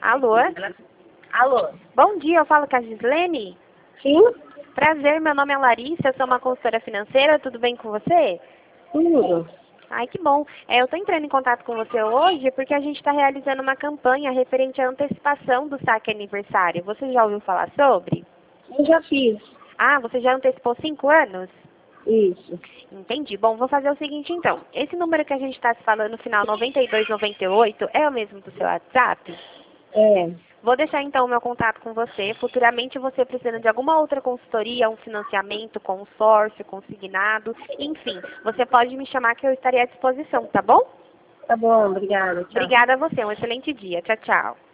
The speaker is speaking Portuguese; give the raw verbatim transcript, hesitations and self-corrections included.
Alô? Alô? Bom dia, eu falo com a Gislene? Sim? Prazer, meu nome é Larissa, eu sou uma consultora financeira, tudo bem com você? Tudo. Ai, que bom. É, eu estou entrando em contato com você hoje porque a gente está realizando uma campanha referente à antecipação do saque aniversário. Você já ouviu falar sobre? Eu já fiz. Ah, você já antecipou cinco anos? Isso. Entendi. Bom, vou fazer o seguinte então. Esse número que a gente está se falando, no final noventa e dois noventa e oito, é o mesmo do seu WhatsApp? É. Vou deixar então o meu contato com você. Futuramente você precisando de alguma outra consultoria, um financiamento, consórcio, consignado, enfim, você pode me chamar que eu estarei à disposição, tá bom? Tá bom, obrigada. Tchau. Obrigada a você. Um excelente dia. Tchau, tchau.